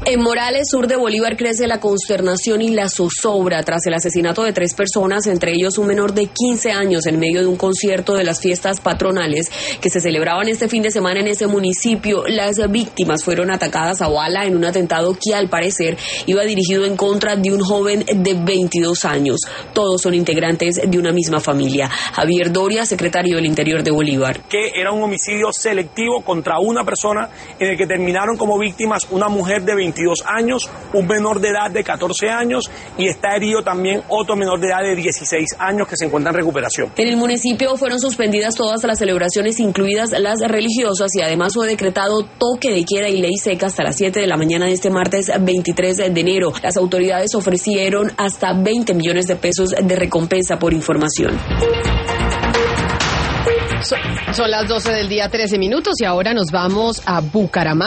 En Morales, sur de Bolívar, crece la consternación y la zozobra tras el asesinato de 3 personas, entre ellos un menor de 15 años, en medio de un concierto de las fiestas patronales que se celebraban este fin de semana en ese municipio. Las víctimas fueron atacadas a bala en un atentado que, al parecer, iba dirigido en contra de un joven de 22 años. Todos son integrantes de una misma familia. Javier Doria, secretario del Interior de Bolívar. Que era un homicidio selectivo contra una persona en el que terminaron como víctimas una mujer de 22 años, un menor de edad de 14 años y está herido también otro menor de edad de 16 años que se encuentra en recuperación. En el municipio fueron suspendidas todas las celebraciones, incluidas las religiosas, y además fue decretado toque de queda y ley seca hasta las 7 de la mañana de este martes 23 de enero. Las autoridades ofrecieron hasta 20 millones de pesos de recompensa por información. Son las 12 del día, 13 minutos, y ahora nos vamos a Bucaramanga.